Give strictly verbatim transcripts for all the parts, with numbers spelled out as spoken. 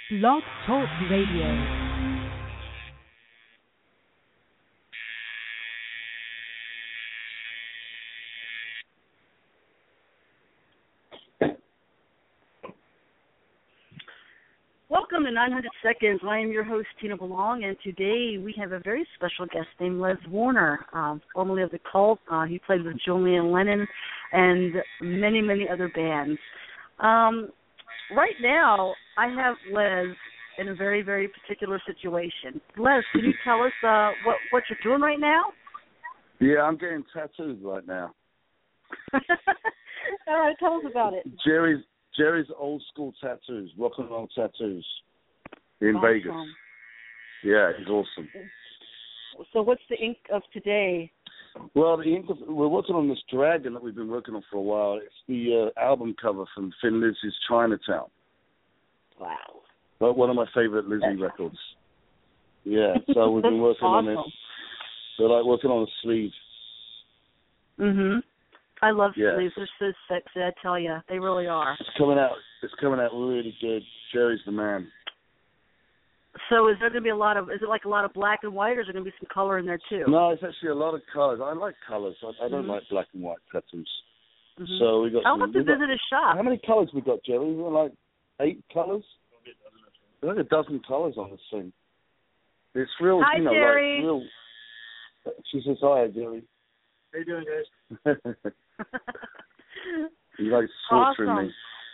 Blog Talk Radio. Welcome to nine hundred Seconds. I am your host, Tina Belong, and today we have a very special guest named Les Warner, um, formerly of The Cult. Uh, he played with Julian Lennon and many, many other bands. Um, right now, I have Les in a very, very particular situation. Les, can you tell us uh, what, what you're doing right now? Yeah, I'm getting tattooed right now. All right, tell us about it. Jerry's Jerry's old school tattoos, rock and roll tattoos in Awesome. Vegas. Yeah, he's awesome. So what's the ink of today? Well, the ink of, we're working on this dragon that we've been working on for a while. It's the uh, album cover from Thin Lizzy's Chinatown. Wow. But one of my favorite Lizzy records. Yeah, so we've been working awesome. on it. They're like working on a sleeve. Mhm. I love Yeah. sleeves. They're so sexy, I tell you. They really are. It's coming out. It's coming out really good. Jerry's the man. So is there going to be a lot of, is it like a lot of black and white, or is there going to be some color in there too? No, it's actually a lot of colors. I like colors. I, I don't mm-hmm. like black and white tattoos. Mm-hmm. So we got. I'll some, have to visit got, his shop. How many colors we got, Jerry? We got like eight colors. There's like a dozen colors on this thing. It's real. Hi, you know, Jerry. like real. She says hi, Jerry. How you doing, guys? You like torturing awesome. me.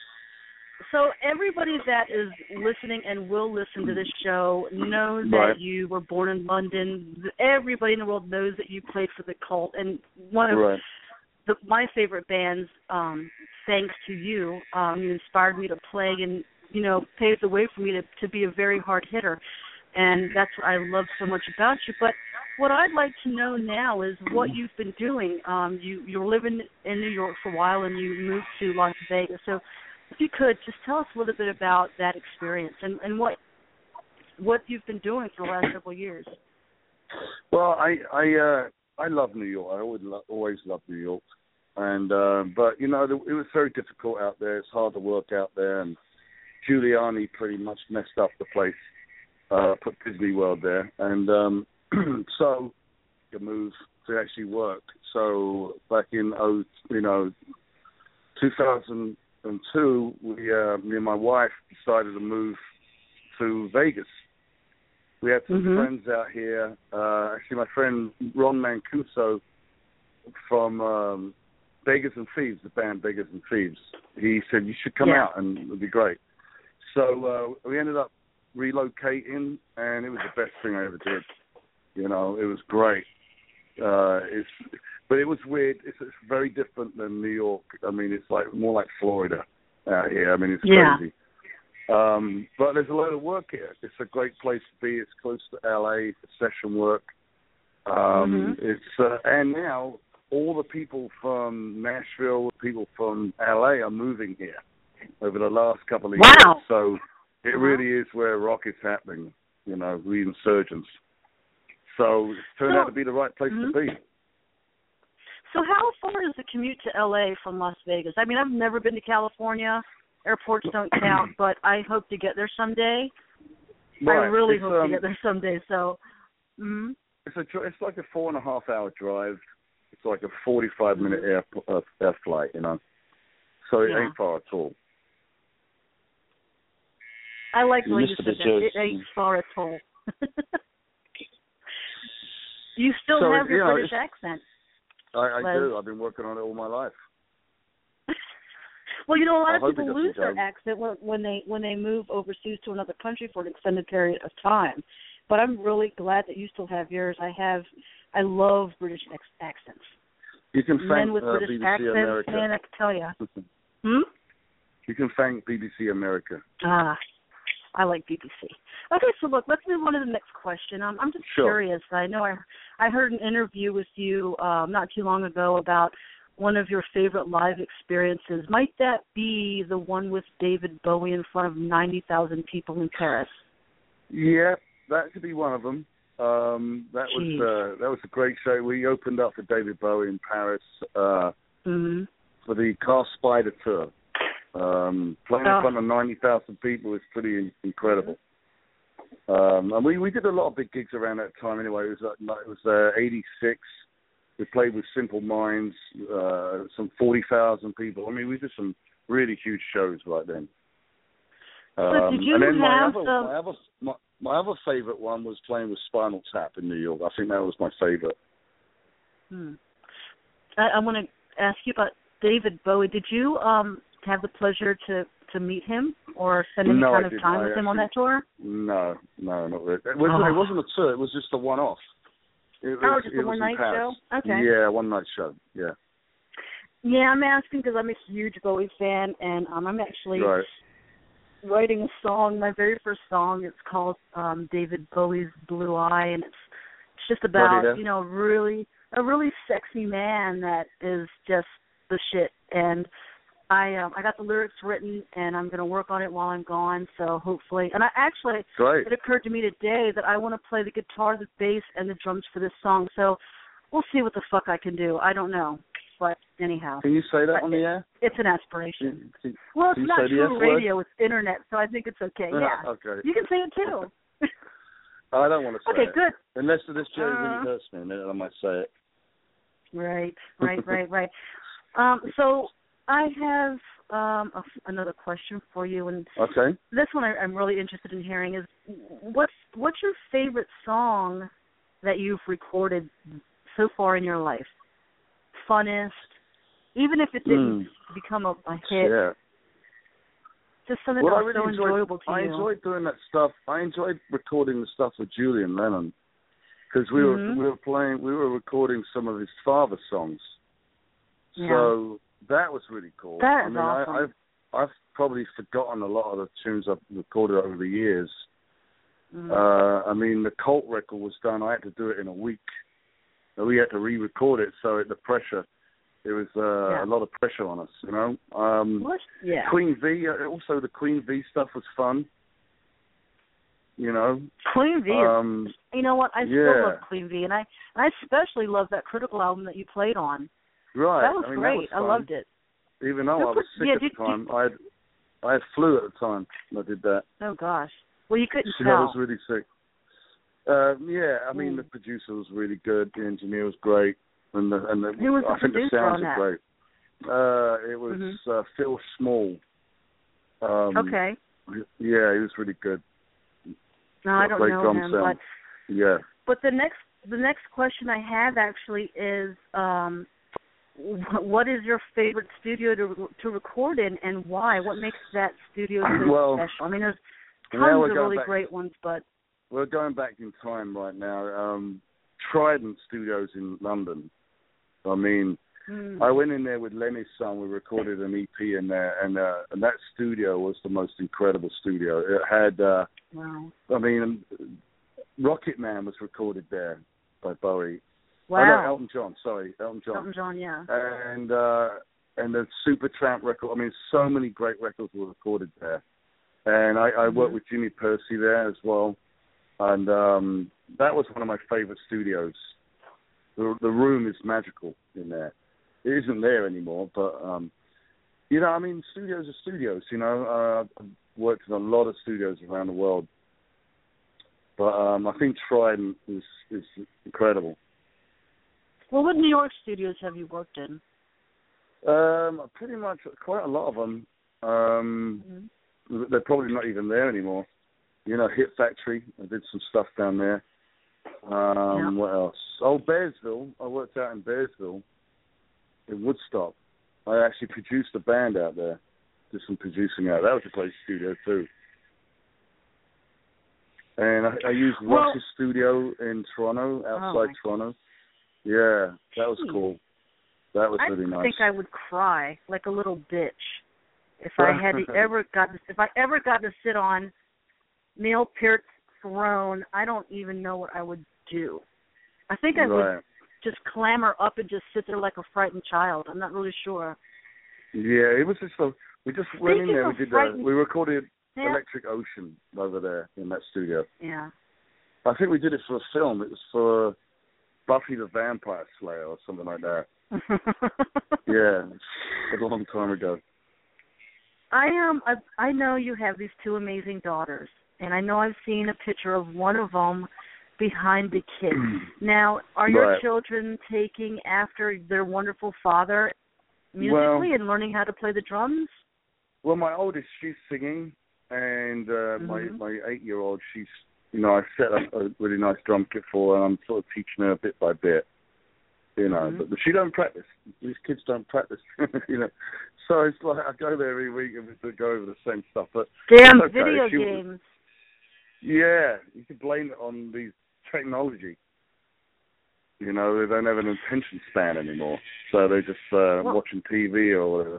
So everybody that is listening and will listen to this show knows Right. that you were born in London. Everybody in the world knows that you played for The Cult. And one of Right. the, my favorite bands, um, thanks to you, um, you inspired me to play and, you know, paved the way for me to, to be a very hard hitter. And that's what I love so much about you. But what I'd like to know now is what you've been doing. Um, you, you were living in New York for a while, and you moved to Las Vegas. So if you could, just tell us a little bit about that experience and, and what what you've been doing for the last several years. Well, I I uh, I love New York. I always lo- always loved New York, and uh, but you know it was very difficult out there. It's hard to work out there, and Giuliani pretty much messed up the place. Uh, put Disney World there, and um, so to move to actually work. So back in oh, you know, two thousand two, we, uh, me and my wife decided to move to Vegas. We had some mm-hmm. friends out here. Uh, actually, my friend Ron Mancuso from um, Beggars and Thieves, the band Beggars and Thieves. He said you should come yeah. out, and it would be great. So uh, we ended up relocating, and it was the best thing I ever did. You know, it was great. Uh, it's, but it was weird. It's, it's very different than New York. I mean, it's like more like Florida out here. I mean, it's yeah. crazy. Um, but there's a lot of work here. It's a great place to be. It's close to L A for session work. Um, mm-hmm. It's uh, and now all the people from Nashville, people from L A are moving here over the last couple of wow. years. So it really is where rock is happening, you know, resurgence. So it's turned so, out to be the right place mm-hmm. to be. So how far is the commute to L A from Las Vegas? I mean, I've never been to California. Airports don't count, but I hope to get there someday. Right. I really it's, hope um, to get there someday. So, mm-hmm. it's a it's like a four and a half hour drive. It's like a forty-five minute air uh, air flight, you know. So it yeah. ain't far at all. I like the You way you missed a said bit, that. Joe. It ain't far at all. You still So, have your you know, British accent. I, I Les. do. I've been working on it all my life. Well, you know, a lot I of hope people it doesn't lose their go. accent when, when they when they move overseas to another country for an extended period of time. But I'm really glad that you still have yours. I have, I love British ex- accents. You can Men thank with uh, British B B C accents, America. man, I can tell you. Hmm? You can thank B B C America. Ah, I like B B C. Okay, so look, let's move on to the next question. Um, I'm just Sure. curious. I know I I heard an interview with you um, not too long ago about one of your favorite live experiences. Might that be the one with David Bowie in front of ninety thousand people in Paris? Yeah, that could be one of them. Um, that Jeez. was uh, that was a great show. We opened up for David Bowie in Paris uh, Mm-hmm. for the Car Spider tour. Um, playing oh. in front of ninety thousand people is pretty in- incredible. Um, and we, we did a lot of big gigs around that time anyway. It was, like, it was uh, eighty-six. We played with Simple Minds, uh, some forty thousand people. I mean, we did some really huge shows right then. Um, so did you and then my have other, some... my other, my, my other favorite one was playing with Spinal Tap in New York. I think that was my favorite. Hmm. I, I want to ask you about David Bowie. Did you um, have the pleasure to, to meet him or spend any no, kind I of didn't. time I with actually, him on that tour? No, no, not really. It, was, oh. it wasn't a tour. It was just a one-off. It oh, was, just it a one-night show? Okay. Yeah, one-night show, yeah. Yeah, I'm asking because I'm a huge Bowie fan, and um, I'm actually right. writing a song, my very first song. It's called um, David Bowie's Blue Eye, and it's, it's just about, Right, you know, really a really sexy man that is just the shit. And I um, I got the lyrics written, and I'm going to work on it while I'm gone, so hopefully. And I actually, Great. it occurred to me today that I want to play the guitar, the bass, and the drums for this song, so we'll see what the fuck I can do. I don't know, but anyhow. Can you say that but on the air? It's an aspiration. Can, can, well, it's can not true radio, word? it's internet, so I think it's okay. Yeah. okay. You can say it too. I don't want to say okay, it. good. Unless this Jerry uh, really hurts me, then I might say it. Right, right, right, right. Um, so I have um, a, another question for you, and okay. this one I, I'm really interested in hearing is what's what's your favorite song that you've recorded so far in your life? Funnest, even if it didn't mm. become a, a hit. Yeah. Just something well, that I was really so enjoyed, enjoyable to I you. I enjoyed doing that stuff. I enjoyed recording the stuff with Julian Lennon because we mm-hmm. were we were playing, we were recording some of his father songs. Yeah. So that was really cool. That is I mean, awesome. I, I've I've probably forgotten a lot of the tunes I've recorded over the years. Mm-hmm. Uh, I mean, the Cult record was done. I had to do it in a week. We had to re-record it, so the pressure. There was uh, yeah. a lot of pressure on us, you know. Um, what? Yeah. Queen V, uh, also the Queen V stuff was fun, you know. Queen V um, is, you know what, I yeah. still love Queen V, and I I especially love that Critical album that you played on. Right. That was I mean, great. that was I loved it. Even though Who I was put, sick yeah, at did, the time. did, I had, I had flu at the time when I did that. Oh, gosh. Well, you couldn't So tell. I was really sick. Uh, yeah, I mean, mm. the producer was really good. The engineer was great. And the, and the, Who was the I think the producer sounds on that? were great. Uh, it was mm-hmm. uh, Phil Small. Um, okay. Yeah, he was really good. No, I don't know him, sound. but yeah. But the next the next question I have actually is, um, what is your favorite studio to to record in, and why? What makes that studio so well, special? I mean, there's now tons of really back, great ones, but we're going back in time right now. Um, Trident Studios in London. I mean, mm. I went in there with Lenny's son. We recorded an E P in there, and uh, and that studio was the most incredible studio. It had, uh, wow. I mean, Rocket Man was recorded there by Bowie. Wow. Oh, no, Elton John. Sorry, Elton John. Elton John, yeah. And uh, and the Supertramp record. I mean, so many great records were recorded there. And I, I mm-hmm. worked with Jimmy Percy there as well. And um, that was one of my favorite studios. The, the room is magical in there. It isn't there anymore, but, um, you know, I mean, studios are studios, you know. Uh, I've worked in a lot of studios around the world. But um, I think Trident is, is incredible. Well, what New York studios have you worked in? Um, pretty much quite a lot of them. Um, mm-hmm. They're probably not even there anymore. You know, Hit Factory. I did some stuff down there. Um, yeah. What else? Oh, Bearsville. I worked out in Bearsville, in Woodstock. I actually produced a band out there. Did some producing out. That was a great studio too. And I, I used well, Rush's studio in Toronto, outside oh Toronto. Yeah, that was cool. That was I really nice. I think I would cry like a little bitch if I had ever got to, if I ever got to sit on Neil Peart's throne. I don't even know what I would do. I think I right. would just clamber up and just sit there like a frightened child. I'm not really sure. Yeah, it was just a, we just Speaking went in there. We did a, we recorded yeah. Electric Ocean over there in that studio. Yeah. I think we did it for a film. It was for Buffy the Vampire Slayer or something like that. Yeah, it was a long time ago. I am. I, I know you have these two amazing daughters, and I know I've seen a picture of one of them behind the kid. Now, are your Right. children taking after their wonderful father musically Well, and learning how to play the drums? Well, my oldest, she's singing, and uh, Mm-hmm. my my eight-year-old, she's, you know, I set up a really nice drum kit for her, and I'm sort of teaching her bit by bit, you know. Mm-hmm. But, but she don't practice. These kids don't practice, you know. So it's like I go there every week and we go over the same stuff. But Damn okay, video she, games. Yeah, you can blame it on these technology. You know, they don't have an attention span anymore, so they're just uh, Well- watching T V or whatever.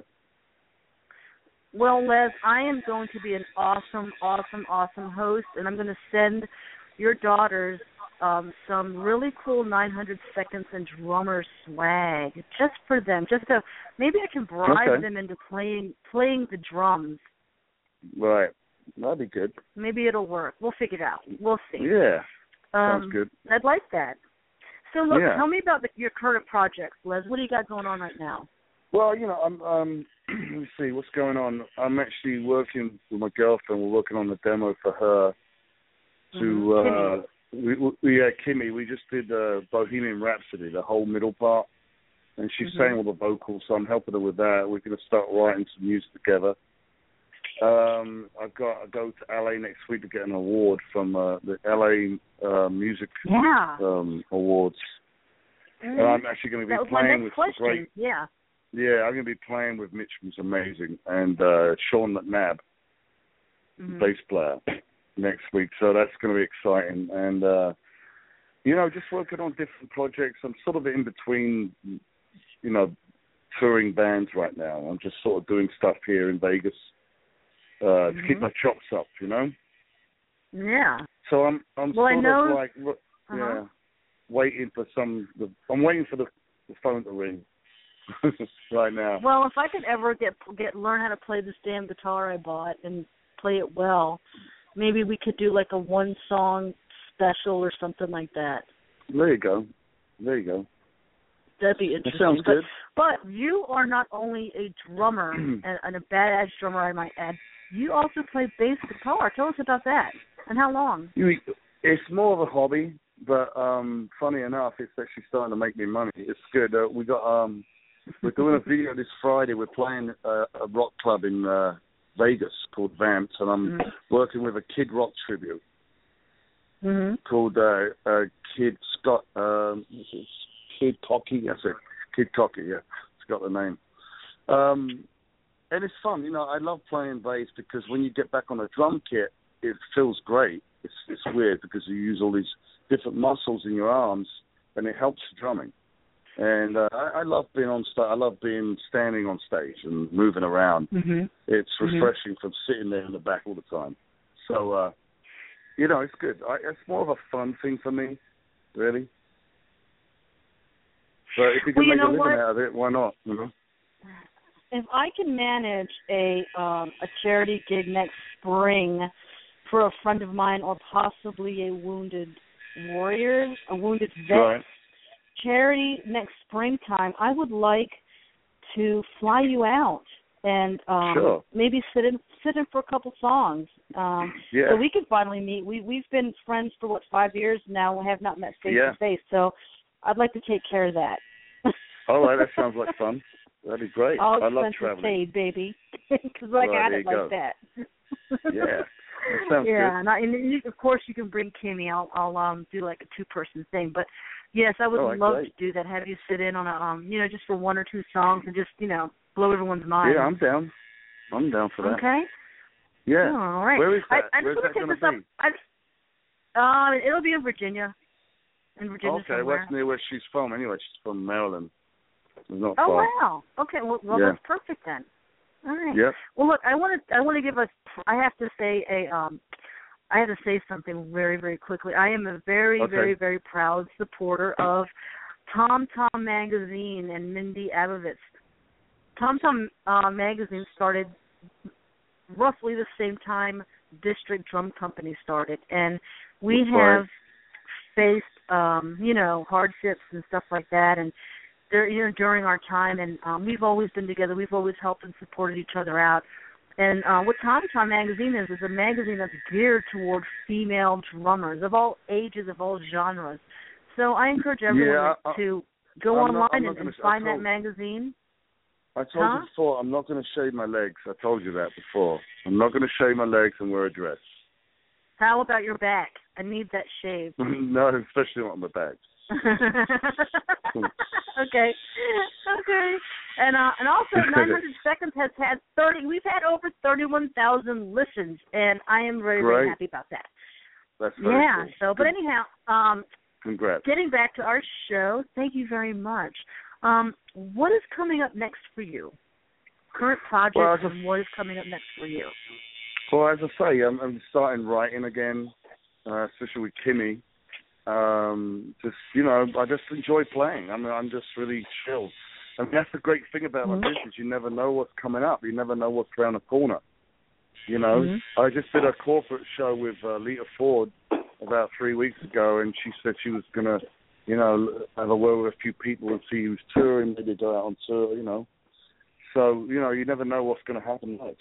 Well, Les, I am going to be an awesome, awesome, awesome host, and I'm going to send your daughters um, some really cool nine hundred seconds and drummer swag just for them. Just to maybe I can bribe Okay. them into playing playing the drums. Right, that'd be good. Maybe it'll work. We'll figure it out. We'll see. Yeah, um, sounds good. I'd like that. So, look, Yeah. tell me about the, your current projects, Les. What do you got going on right now? Well, you know, I'm. Um, let me see what's going on. I'm actually working with my girlfriend. We're working on the demo for her. To Mhm. uh, we, we, yeah, Kimmy. We just did uh, Bohemian Rhapsody, the whole middle part, and she Mhm. sang all the vocals. So I'm helping her with that. We're going to start writing some music together. Um, I've got I go to L A next week to get an award from uh, the L A uh, Music Yeah. um, Awards, Mhm. and I'm actually going to be That was my playing next with question. some great. Yeah. Yeah, I'm going to be playing with Mitch, who's amazing, and uh, Sean McNabb, Mhm. bass player, next week. So that's going to be exciting. And, uh, you know, just working on different projects. I'm sort of in between, you know, touring bands right now. I'm just sort of doing stuff here in Vegas uh, Mhm. to keep my chops up, you know? Yeah. So I'm I'm Well, I sort know- of like, look, Uh-huh. yeah, waiting for some, I'm waiting for the, the phone to ring. right now. Well, if I could ever get get learn how to play this damn guitar I bought and play it well, maybe we could do like a one song special or something like that. There you go. There you go. That'd be That interesting. sounds but, good. But you are not only a drummer and, and a badass drummer, I might add. You also play bass guitar. Tell us about that and how long. You, it's more of a hobby, but um, funny enough, it's actually starting to make me money. It's good. Uh, we got um, we're doing a video this Friday. We're playing uh, a rock club in uh, Vegas called Vamps, and I'm Mm-hmm. working with a Kid Rock tribute Mm-hmm. called uh, uh, Kid Scott. Um, what's it? Kid Cocky. That's it. Kid Cocky. Yeah, it's got the name. Um, and it's fun. You know, I love playing bass because when you get back on a drum kit, it feels great. It's it's weird because you use all these different muscles in your arms, and it helps the drumming. And uh, I, I love being on stage. I love being standing on stage and moving around. Mm-hmm. It's Mhm. refreshing from sitting there in the back all the time. So, uh, you know, it's good. I, it's more of a fun thing for me, really. But if you can Well, you make know a living what? out of it, why not? You know. If I can manage a um, a charity gig next spring for a friend of mine or possibly a wounded warrior, a wounded vet Right. charity next springtime, I would like to fly you out and um, Sure. maybe sit in sit in for a couple songs. Um, Yeah. So we can finally meet. We we've been friends for what five years now. We have not met face Yeah. to face. So I'd like to take care of that. All right, that sounds like fun. That'd be great. All I love expenses traveling. paid, baby. Because I Well, got there it you like go. that. Yeah, that sounds yeah, good. and, I, and you, of course you can bring Kimmy. I'll I'll um do like a two person thing. But yes, I would All right, love great. to do that. Have you sit in on a um you know just for one or two songs and just you know blow everyone's mind. Yeah, I'm down. I'm down for that. Okay. Yeah. Oh, all right. Where is that? I, I Where's just that want to going take to this be? up. I, uh, it'll be in Virginia. In Virginia Okay, well, somewhere. that's near where she's from. Anyway, she's from Maryland. It's not Oh far. wow. Okay. Well, well Yeah. that's perfect then. All right. Yep. Well, look, I want to I want to give us. I have to say a um. I have to say something very very quickly. I am a very Okay. very very proud supporter of Tom Tom Magazine and Mindy Abovitz. Tom Tom uh, Magazine started roughly the same time District Drum Company started, and we Right. have faced um, you know hardships and stuff like that, and there you know during our time, and um, we've always been together. We've always helped and supported each other out. And uh, what Tommy Tom magazine is is a magazine that's geared toward female drummers of all ages, of all genres. So I encourage everyone Yeah, I, to go I'm online not, not and, gonna, and find told, that magazine. I told huh? you before, I'm not going to shave my legs. I told you that before. I'm not going to shave my legs and wear a dress. How about your back? I need that shaved. No, especially not on my back. okay, okay, and uh, and also nine hundred Seconds has had thirty. We've had over thirty-one thousand listens, and I am very Great. very happy about that. That's very yeah. cool. So, but Good. anyhow, um, Congrats. Getting back to our show, thank you very much. Um, what is coming up next for you? Current projects, well, and what is coming up next for you? Well, as I say, I'm, I'm starting writing again, uh, especially with Kimmy. Um, just, you know, I just enjoy playing. I mean, I'm just really chill. I mean, that's the great thing about Mm-hmm. my business. You never know what's coming up. You never know what's around the corner. You know, Mm-hmm. I just did a corporate show with uh, Lita Ford about three weeks ago, and she said she was going to, you know, have a word with a few people and see who's touring, maybe go out on tour, you know. So, you know, you never know what's going to happen next.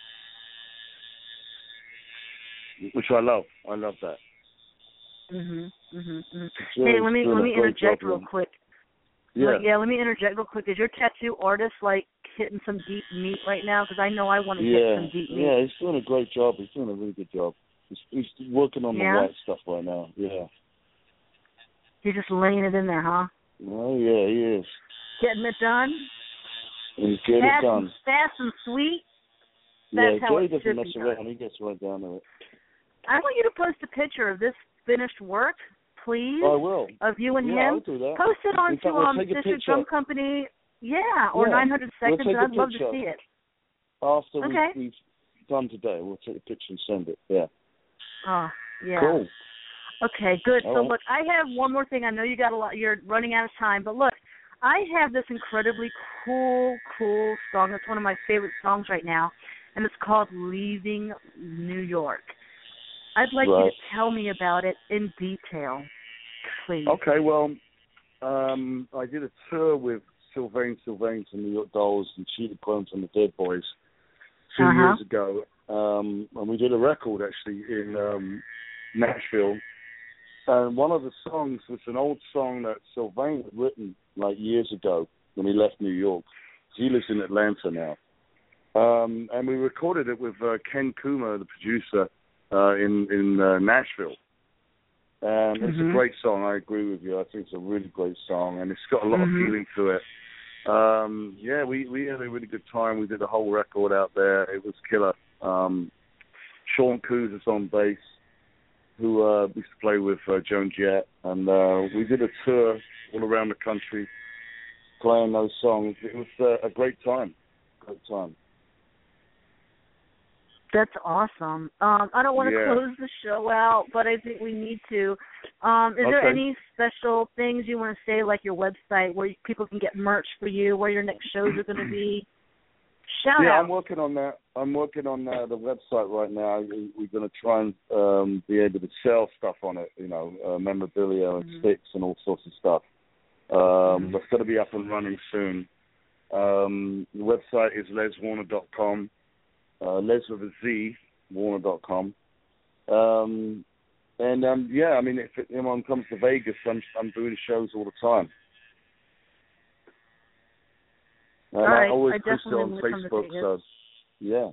Which I love. I love that. Mhm, mhm, mhm. Really Hey, let me doing let a me great interject job, real man. quick. Yeah. Like, yeah, let me interject real quick. Is your tattoo artist like hitting some deep meat right now? Because I know I want to Yeah. hit some deep meat. Yeah, he's doing a great job. He's doing a really good job. He's, he's working on Yeah? the right stuff right now. Yeah. You're just laying it in there, huh? Oh, yeah, he is. Getting it done. He's getting fast it done. And, fast and sweet. Yeah, That's how Gary it doesn't should mess be around. done. He gets right down to it. I want you to post a picture of this finished work, please, Oh, I will. of you and Yeah, him. I'll do that. Post it In onto fact, we'll um, take a Sister picture. Drum Company. Yeah, or Yeah, nine hundred we'll Seconds. take a I'd love to picture. see it. After Okay. we, we've done today, we'll take a picture and send it. Yeah. Oh, yeah. Cool. Okay, good. All so right. look, I have one more thing. I know you got a lot. You're running out of time, but look, I have this incredibly cool, cool song. It's one of my favorite songs right now, and it's called "Leaving New York." I'd like Right. you to tell me about it in detail, please. Okay, well, um, I did a tour with Sylvain Sylvain from New York Dolls and Sheila Clones and the Dead Boys two Uh-huh. years ago, um, and we did a record actually in um, Nashville. And one of the songs was an old song that Sylvain had written like years ago when he left New York. He lives in Atlanta now. Um, and we recorded it with uh, Ken Kuma, the producer, uh, in, in uh, Nashville. Um, it's Mhm. a great song, I agree with you. I think it's a really great song, and it's got a lot Mhm. of feeling to it. Um, yeah, we, we had a really good time. We did the whole record out there. It was killer. Um, Sean Coos is on bass, who uh, we used to play with uh, Joan Jett, and uh, we did a tour all around the country playing those songs. It was uh, a great time, great time. That's awesome. Um, I don't want to Yeah. close the show out, but I think we need to. Um, is there Okay. any special things you want to say, like your website, where people can get merch for you, where your next shows are going to be? Shout Yeah, out. I'm working on that. I'm working on uh, the website right now. We- We're going to try and um, be able to sell stuff on it, you know, uh, memorabilia and Mhm. sticks and all sorts of stuff. Um, Mhm. That's going to be up and running soon. Um, the website is les warner dot com, uh, Les with a Z, warner dot com. Um, and um, yeah, I mean, if anyone comes to Vegas, I'm I'm doing shows all the time. And All right, I always I post it definitely on will come to Facebook, Vegas. so yeah.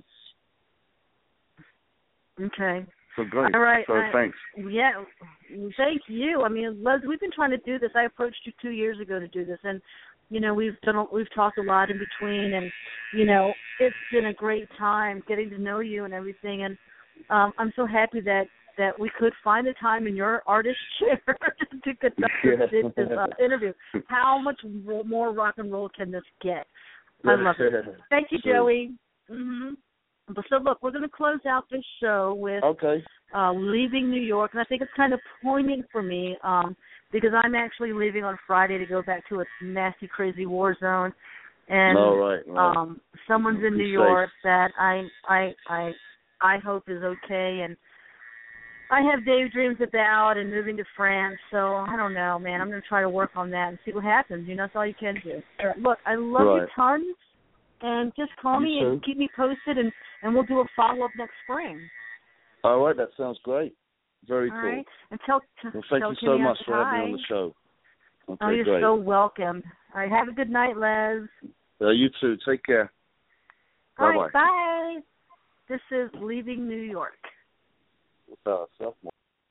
Okay. So great. All right. So I- thanks. Yeah, thank you. I mean, Les, we've been trying to do this. I approached you two years ago to do this, and you know, we've done, a, we've talked a lot in between, and you know, it's been a great time getting to know you and everything. And um, I'm so happy that that we could find the time in your artist chair to conduct this, Yeah. this uh, interview. How much ro- more rock and roll can this get? I love it. Thank you, Sure. Joey. Mm-hmm. But so look, we're going to close out this show with Okay. uh, leaving New York, and I think it's kind of poignant for me um, because I'm actually leaving on Friday to go back to a nasty, crazy war zone, and All right. Well, um, someone's in be New safe. York that I, I, I, I hope is okay, and I have daydreams about and moving to France. So I don't know, man. I'm going to try to work on that and see what happens. You know, that's all you can do. Look, I love you Right. tons. And just call You me too. and keep me posted and, and we'll do a follow-up next spring. All right, that sounds great. Very All cool. right. And tell, t- well, thank tell you Jimmy so much I said for having hi. me on the show. Okay, oh, you're great. so welcome. All right, have a good night, Les. Uh, you too. Take care. All Bye-bye. right, bye. This is Leaving New York. Uh, sophomore.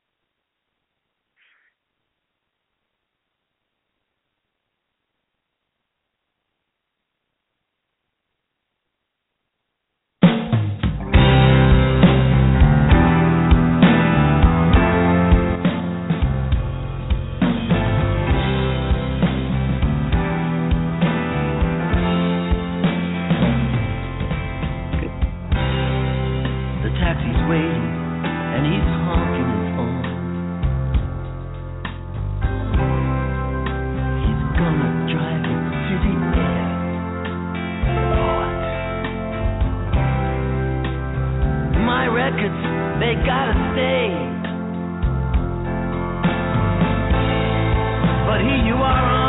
They gotta stay. But here you are on